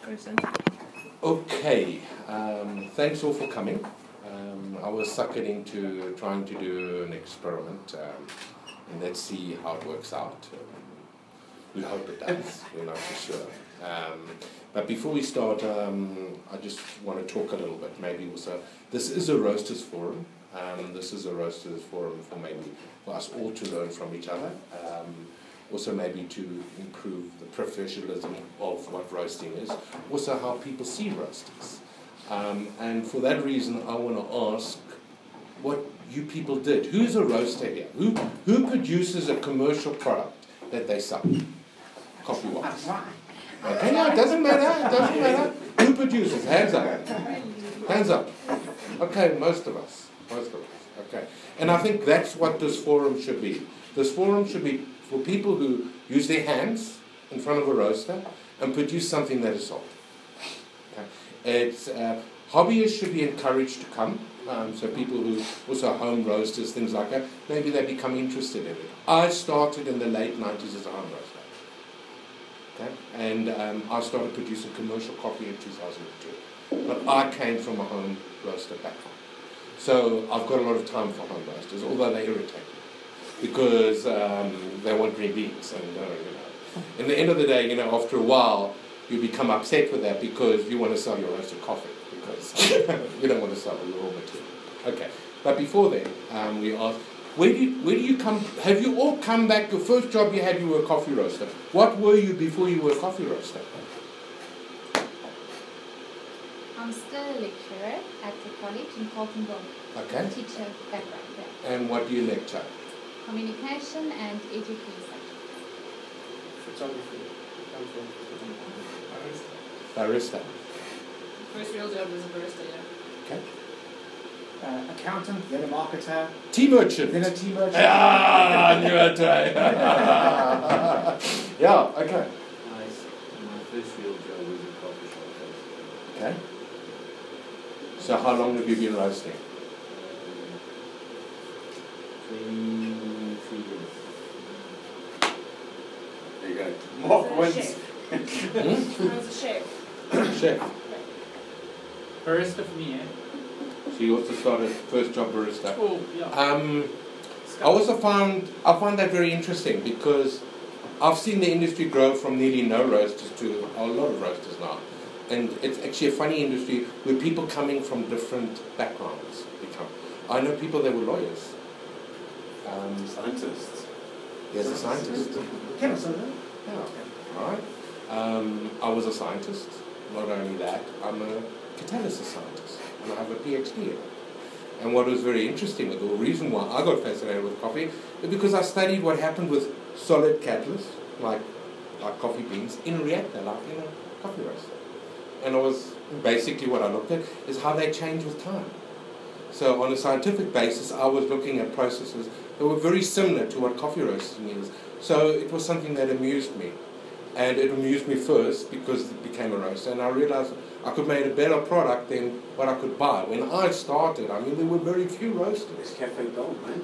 person. Okay, thanks all for coming. I was suckered into trying to do an experiment, and let's see how it works out. We hope it does, we're not for sure. But before we start, I just want to talk a little bit. Maybe also, this is a Roasters Forum. This is a Roasters Forum for us all to learn from each other. Also maybe to improve the professionalism of what roasting is. Also how people see roasters. And for that reason, I want to ask what you people did. Who's a roaster here? Who produces a commercial product that they sell? Coffee-wise. Okay, no, it doesn't matter. Who produces? Hands up. Hands up. Okay, most of us. Okay. And I think that's what this forum should be. This forum should be for people who use their hands in front of a roaster and produce something that is sold. Okay. It's hobbyists should be encouraged to come. So people who also home roasters, things like that, maybe they become interested in it. I started in the late 90s as a home roaster. Okay. And I started producing commercial coffee in 2002. But I came from a home roaster background. So I've got a lot of time for home roasters, although they irritate me. Because they want green beans, and in the end of the day, after a while, you become upset with that because you want to sell your roasted coffee because you don't want to sell the raw material. Okay, but before then, we asked, where do you come? Have you all come back? Your first job you had, you were a coffee roaster. What were you before you were a coffee roaster? I'm still a lecturer at the college in Carletonville. Okay. Teacher background. Yeah. And what do you lecture? Communication and education subjects. Photography. Barista. First real job was a barista, yeah. Okay. Accountant, then a marketer, Tea merchant. then a tea merchant. Ah, I knew it. Yeah, okay. Nice. My first real job was a coffee shop. Okay. So how long have you been roasting? 23 years. There you go. Mark wins. I was a chef. Chef. Barista for me, eh? So you also started first job barista. Oh, yeah. I also found that very interesting because I've seen the industry grow from nearly no roasters to a lot of roasters now. And it's actually a funny industry where people coming from different backgrounds become. I know people that were lawyers. Scientists. Yes, a scientist. Chemist, Yeah, all right. I was a scientist. Not only that, I'm a catalysis scientist, and I have a PhD in it. And what was very interesting, the reason why I got fascinated with coffee, is because I studied what happened with solid catalysts, like coffee beans, in a reactor, like in a coffee roaster. And it was basically what I looked at is how they change with time. So on a scientific basis, I was looking at processes that were very similar to what coffee roasting is. So it was something that amused me. And it amused me first because it became a roaster. And I realized I could make a better product than what I could buy. When I started, there were very few roasters. It's Cafe Gold, man.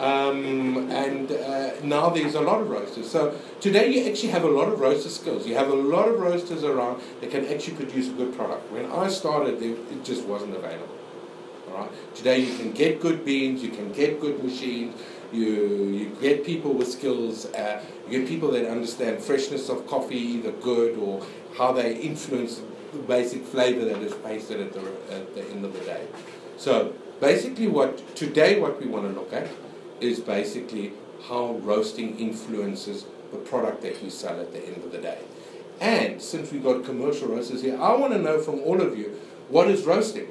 And now there's a lot of roasters. So today you actually have a lot of roaster skills. You have a lot of roasters around that can actually produce a good product. When I started, it just wasn't available. All right. Today you can get good beans, you can get good machines, you get people with skills, you get people that understand freshness of coffee, either good or how they influence the basic flavor that is pasted at the end of the day. So basically what we want to look at is basically how roasting influences the product that we sell at the end of the day. And since we've got commercial roasters here, I want to know from all of you, what is roasting?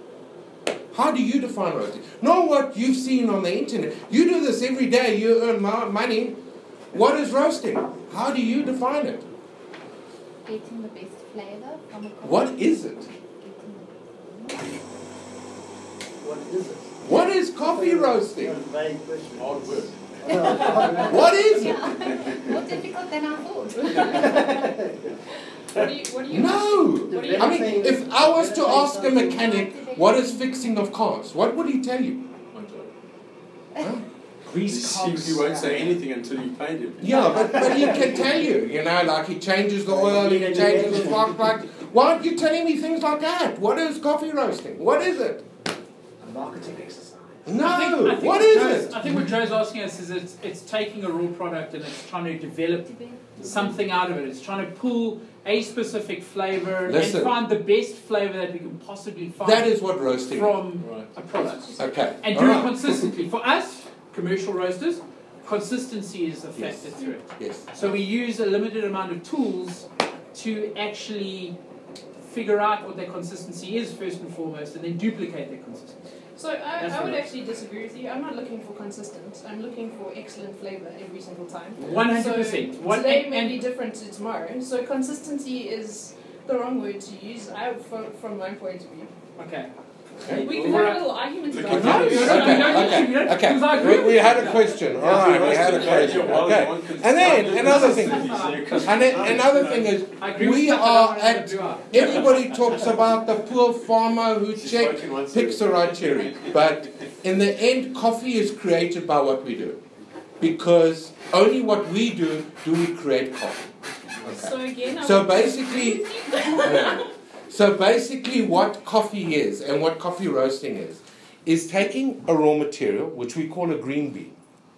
How do you define roasting? Not what you've seen on the internet. You do this every day, you earn money. What is roasting? How do you define it? Getting the best flavor from a coffee. What is it? What is it? What is coffee roasting? Vague question. Hard work. What is it? More difficult than I thought. What do you No! What do you If I was to ask a mechanic, what is fixing of cars? What would he tell you? Huh? grease cogs. He won't say anything until you paid him. Yeah, but he can tell you, like he changes the oil, he changes the spark plug. Why aren't you telling me things like that? What is coffee roasting? What is it? A marketing exercise. No, I think what is Joe's- it? I think what Joe's asking us is it's taking a raw product and it's trying to develop something out of it. It's trying to pull a specific flavor Listen. and find the best flavor that we can possibly find That is what roasting is. from Right. a product. Okay. And all do it right. consistently. For us, commercial roasters, consistency is a Yes. factor through it. Yes. So we use a limited amount of tools to actually figure out what their consistency is first and foremost, and then duplicate their consistency. So That's I would right. actually disagree with you. I'm not looking for consistent. I'm looking for excellent flavour every single time. 100%. So One- today and- may be and- different to tomorrow. So consistency is the wrong word to use from my point of view. Okay. We can have a little argument Look about at that. that. Okay. We had a question. All right, we had a question. Okay. And then another thing. And then another thing is, I agree with we stuff, I are don't wanna at. do out. Everybody talks about the poor farmer who She's check, spoken once picks the right cherry, but in the end, coffee is created by what we do, because only what we do we create coffee. Okay. So again, I So would basically, so basically what coffee is and what coffee roasting is taking a raw material, which we call a green bean.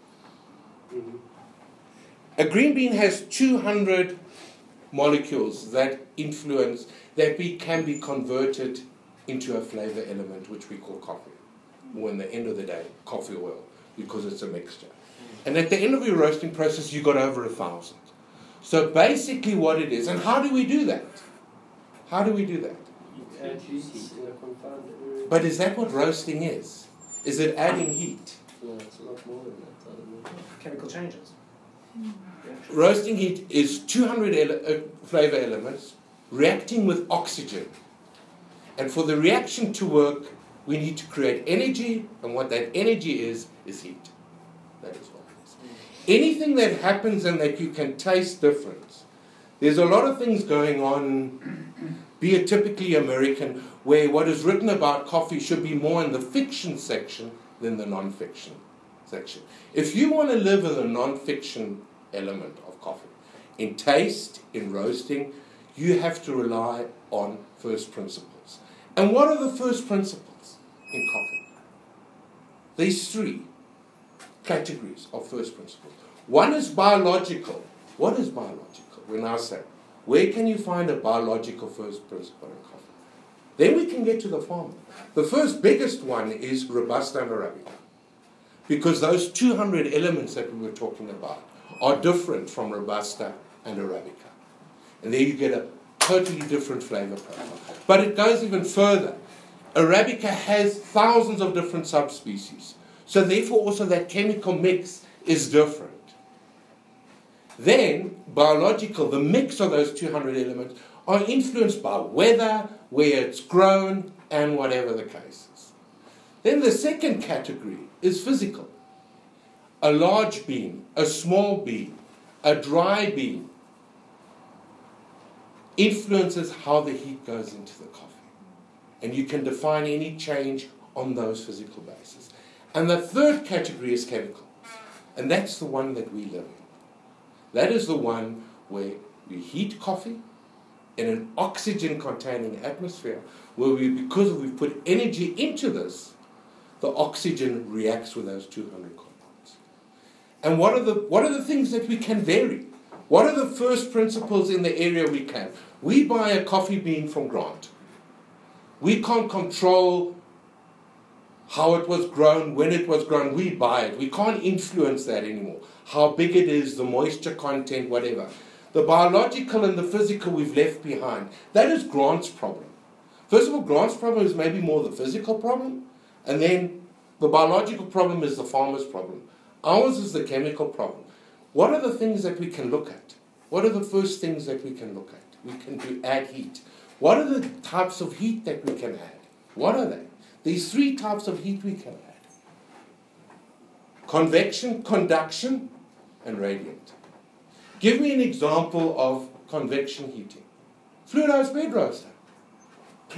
A green bean has 200 molecules that influence, can be converted into a flavor element, which we call coffee. Or in the end of the day, coffee oil, because it's a mixture. And at the end of your roasting process, you got over 1,000. So basically what it is, and how do we do that? How do we do that? Add heat in a confined area. But is that what roasting is? Is it adding heat? No, it's a lot more than that. I don't know. Chemical changes. Roasting heat is 200 flavor elements reacting with oxygen. And for the reaction to work, we need to create energy, and what that energy is heat. That is what it is. Anything that happens and that you can taste difference. There's a lot of things going on, be it typically American, where what is written about coffee should be more in the fiction section than the non-fiction section. If you want to live in the non-fiction element of coffee, in taste, in roasting, you have to rely on first principles. And what are the first principles in coffee? These three categories of first principles. One is biological. What is biological? When I say, where can you find a biological first principle in coffee? Then we can get to the farmer. The first biggest one is Robusta and Arabica. Because those 200 elements that we were talking about are different from Robusta and Arabica. And there you get a totally different flavor profile. But it goes even further. Arabica has thousands of different subspecies. So therefore also that chemical mix is different. Then, biological, the mix of those 200 elements are influenced by weather, where it's grown, and whatever the case is. Then the second category is physical. A large bean, a small bean, a dry bean influences how the heat goes into the coffee. And you can define any change on those physical bases. And the third category is chemical. And that's the one that we live in. That is the one where we heat coffee in an oxygen-containing atmosphere, where because we've put energy into this, the oxygen reacts with those 200 compounds. And what are the things that we can vary? What are the first principles in the area we can? We buy a coffee bean from Grant. We can't control how it was grown, when it was grown. We buy it. We can't influence that anymore. How big it is, the moisture content, whatever. The biological and the physical we've left behind. That is Grant's problem. First of all, Grant's problem is maybe more the physical problem, and then the biological problem is the farmer's problem. Ours is the chemical problem. What are the things that we can look at? What are the first things that we can look at? We can add heat. What are the types of heat that we can add? What are they? These three types of heat we can add. Convection, conduction, and radiant. Give me an example of convection heating. Fluidized bed roaster.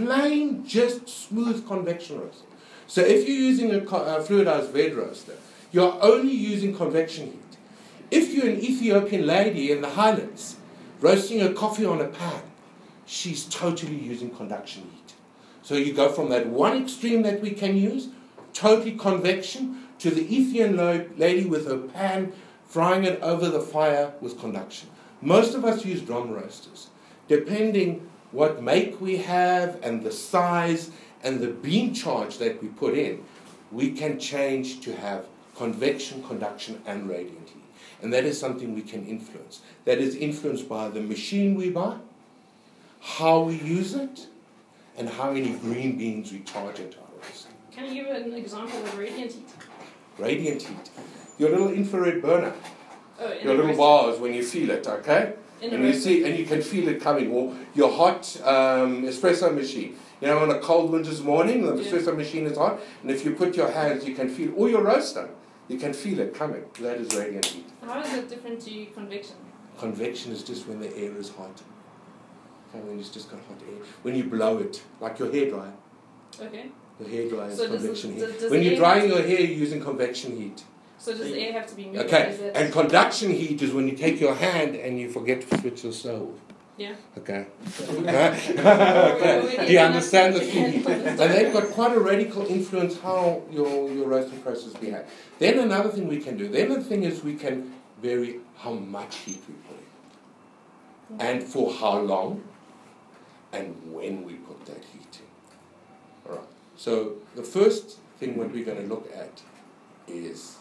Plain, just smooth convection roasting. So if you're using a fluidized bed roaster, you're only using convection heat. If you're an Ethiopian lady in the highlands roasting her coffee on a pan, she's totally using conduction heat. So you go from that one extreme that we can use, totally convection, to the Ethiopian lady with her pan frying it over the fire with conduction. Most of us use drum roasters. Depending what make we have and the size and the beam charge that we put in, we can change to have convection, conduction, and radiant heat. And that is something we can influence. That is influenced by the machine we buy, how we use it, and how many green beans we charge into our roast. Can you give an example of radiant heat? Radiant heat. Your little infrared burner. Oh, in Your a little roaster. bars when you feel it, okay? In a And you roaster. see, and you can feel it coming. Or your hot espresso machine. You know, on a cold winter's morning, the espresso machine is hot, and if you put your hands, you can feel, or your roaster, you can feel it coming. That is radiant heat. How is it different to convection? Convection is just when the air is hot. Okay, when it's just got hot air. When you blow it, like your hairdryer. Okay. The hairdryer is So does convection the- heat. does When the you're air drying have your hair, you're using convection heat. So does the air have to be moved? Or Okay, is it- and conduction heat is when you take your hand and you forget to switch your stove. Yeah. Okay. Okay. Okay. Do you understand the thing? And they've got quite a radical influence how your roasting process behaves. Then another thing we can do, then the thing is we can vary how much heat we put in. And for how long, and when we put that heat in. Alright. So the first thing what we're going to look at is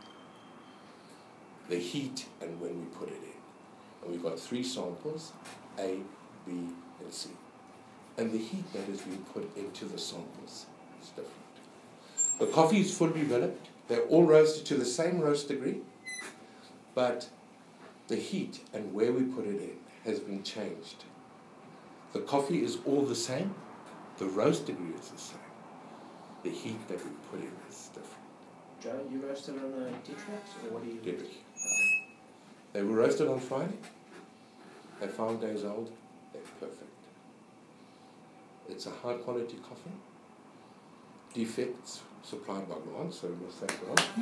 the heat and when we put it in. And we've got 3 samples, A, B, and C. And the heat that is being put into the samples is different. The coffee is fully developed. They're all roasted to the same roast degree, but the heat and where we put it in has been changed. The coffee is all the same. The roast degree is the same. The heat that we put in is different. Joe, you roasted on a Detrox, or what do you Didrik. They were roasted on Friday. They're 5 days old. They're perfect. It's a high quality coffee. Defects supplied by Grant, so we'll say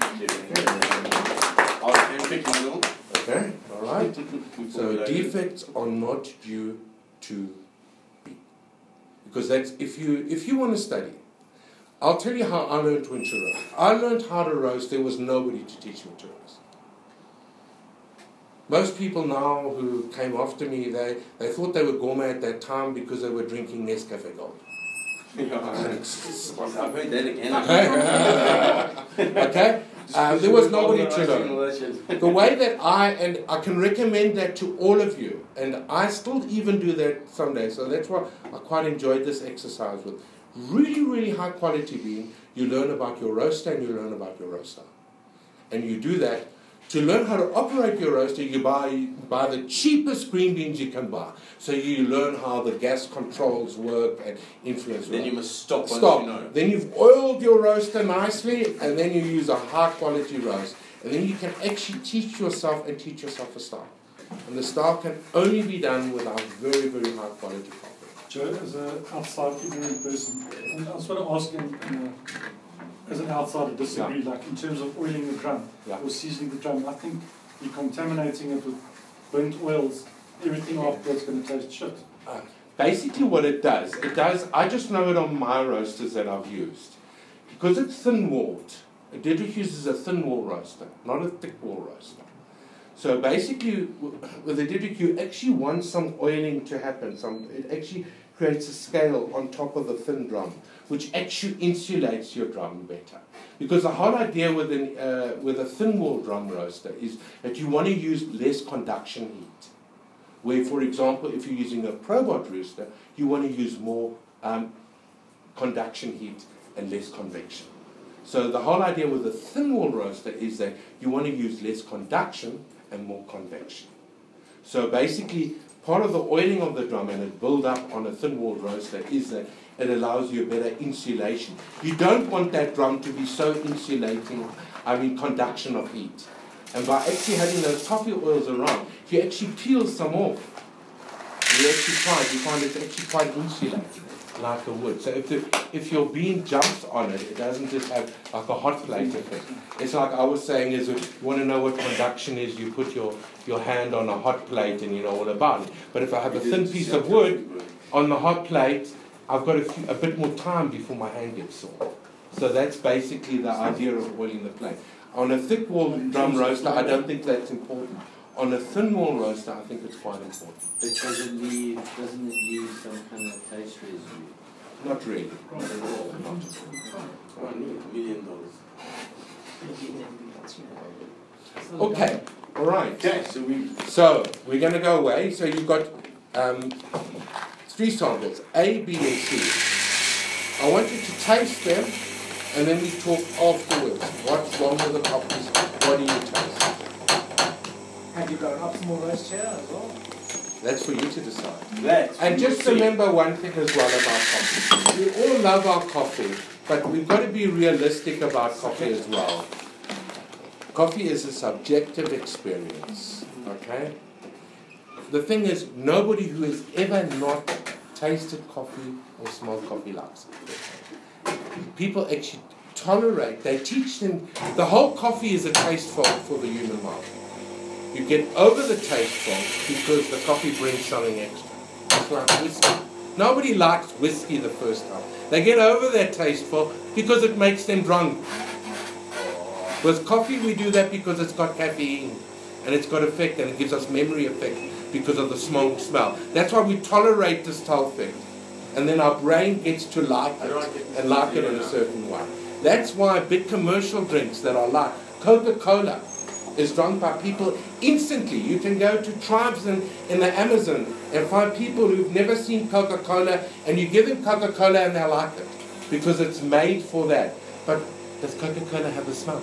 Grant. Okay, all right. So defects are not due to be, because that's if you want to study. I'll tell you how I learned when to roast. I learned how to roast. There was nobody to teach me to roast. Most people now who came after me, they thought they were gourmet at that time because they were drinking Nescafe Gold. I've heard that again. Okay? There was nobody to learn. The way that I can recommend that to all of you, and I still even do that someday, so that's why I quite enjoyed this exercise with really, really high quality bean. You learn about your roaster and you learn about your roaster. And you do that. To learn how to operate your roaster, you buy the cheapest green beans you can buy. So you learn how the gas controls work and influence. Then you must stop once Stop. you know. Then you've oiled your roaster nicely, and then you use a high quality roast. And then you can actually teach yourself a style. And the style can only be done with a very, very high quality coffee. Joe, as an outside ignorant person, and I was going to ask him, as an outsider, disagree, like in terms of oiling the drum or seasoning the drum, I think you're contaminating it with burnt oils. Everything afterwards is going to taste shit. Basically what it does, I just know it on my roasters that I've used. Because it's thin-walled, Didrik uses a thin-wall roaster, not a thick-wall roaster. So basically, with a Didrik, you actually want some oiling to happen. It actually creates a scale on top of the thin drum, which actually insulates your drum better. Because the whole idea with a thin-wall drum roaster is that you want to use less conduction heat. Where, for example, if you're using a Probot roaster, you want to use more conduction heat and less convection. So the whole idea with a thin-wall roaster is that you want to use less conduction and more convection. So basically, part of the oiling of the drum and it build up on a thin-walled roaster is that it allows you a better insulation. You don't want that drum to be so insulating, conduction of heat. And by actually having those coffee oils around, if you actually peel some off, we actually tried, we find it's actually quite insulated, like a wood. So if your bean jumps on it, it doesn't just have like a hot plate effect. It's like I was saying, is if you want to know what conduction is, you put your hand on a hot plate and you know all about it. But if I have a thin piece of wood on the hot plate, I've got a bit more time before my hand gets sore. So that's basically the idea of oiling the plate. On a thick wall drum roaster, I don't think that's important. On a thin wall roaster, I think it's quite important. But doesn't it leave some kind of taste residue? Not really. Not at all. Not $1 million. Okay, all right. Okay, So we're going to go away. So you've got 3 samples, A, B, and C. I want you to taste them, and then we talk afterwards. What's wrong with the coffees? What do you taste? Have you got an optimal roast here as well? That's for you to decide. And just see. remember one thing as well about coffee. We all love our coffee, but we've got to be realistic about coffee as well. Coffee is a subjective experience, okay? The thing is, nobody who has ever not tasted coffee or smelled coffee likes it. People actually tolerate, they teach them, the whole coffee is a taste for the human mouth. You get over the taste form because the coffee brings something extra. It's like whiskey. Nobody likes whiskey the first time. They get over their taste form because it makes them drunk. With coffee we do that because it's got caffeine and it's got effect and it gives us memory effect because of the smoke smell. That's why we tolerate this taste effect. And then our brain gets to like it and like it in a certain way. That's why big commercial drinks that are like Coca-Cola is drunk by people instantly. You can go to tribes in the Amazon and find people who've never seen Coca-Cola, and you give them Coca-Cola and they like it because it's made for that. But does Coca-Cola have a smell?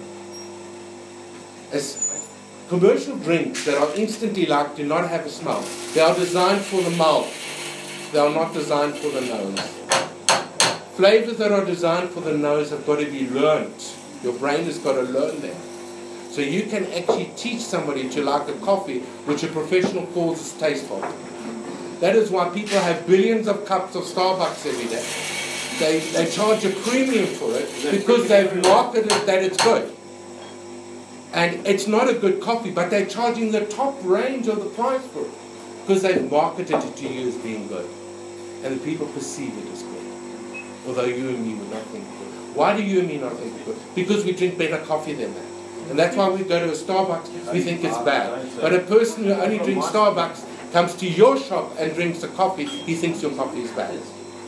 As commercial drinks that are instantly liked do not have a smell. They are designed for the mouth. They are not designed for the nose. Flavors that are designed for the nose have got to be learnt. Your brain has got to learn them. So you can actually teach somebody to like a coffee, which a professional calls is tasteful. That is why people have billions of cups of Starbucks every day. They charge a premium for it because they've marketed that it's good. And it's not a good coffee, but they're charging the top range of the price for it because they've marketed it to you as being good. And the people perceive it as good. Although you and me would not think it's good. Why do you and me not think it's good? Because we drink better coffee than that. And that's why we go to a Starbucks, we think it's bad. But a person who only drinks Starbucks comes to your shop and drinks a coffee, he thinks your coffee is bad.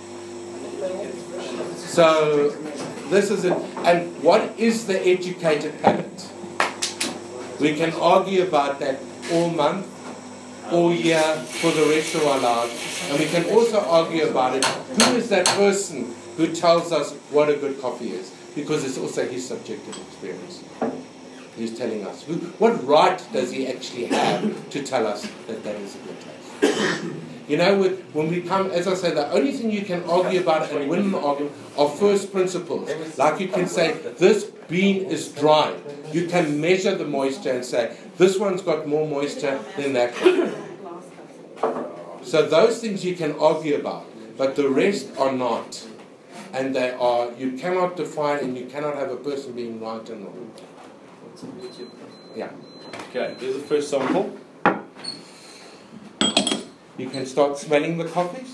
So, this is it. And what is the educated palate? We can argue about that all month, all year, for the rest of our lives. And we can also argue about it. Who is that person who tells us what a good coffee is? Because it's also his subjective experience. He's telling us. What right does he actually have to tell us that that is a good taste? You know, when we come, as I say, the only thing you can argue about and win an argument are first principles. Like you can say, this bean is dry. You can measure the moisture and say, this one's got more moisture than that one. So those things you can argue about, but the rest are not. And they are, you cannot define and you cannot have a person being right and wrong. Yeah. Okay, here's the first sample. You can start smelling the coffees.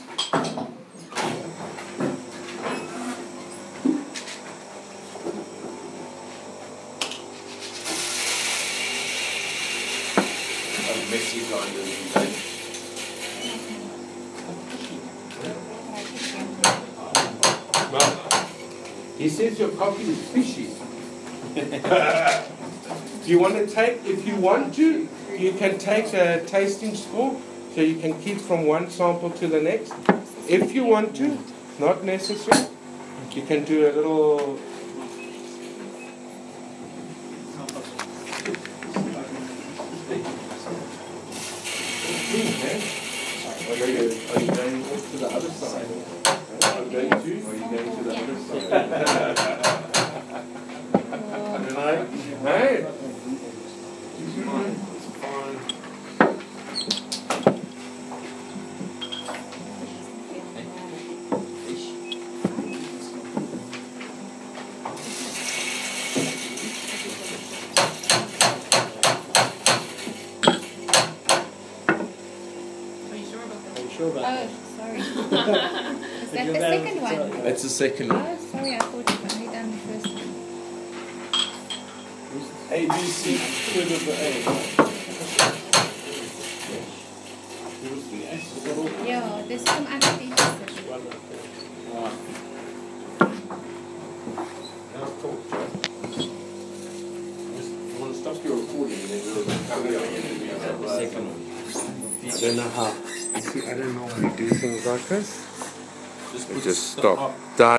A messy kind of day. Well, he says your coffee is fishy. Do you want to take, if you want to, you can take a tasting spoon so you can keep from one sample to the next. If you want to, not necessary. You can do a little. Are you going off to the other side? Are you going to? Or are you going to the other side? Hey. It's fine. that the second one? That's the second one. Oh, sorry, I thought you'd only done the first one. A, B, C, third of the A. Yeah, there's some other pieces. Stop your recording and then we'll carry on. Second one. I don't know how. See, I don't know how to do things like this. Just stop. Done.